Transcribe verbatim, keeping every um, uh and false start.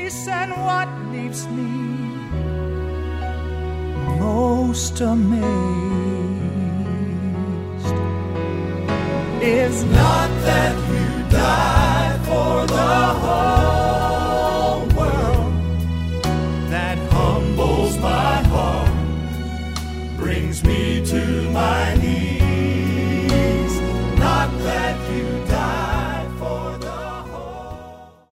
peace, and what leaves me most amazed is not that you died for the whole world. That humbles my heart, brings me to my knees.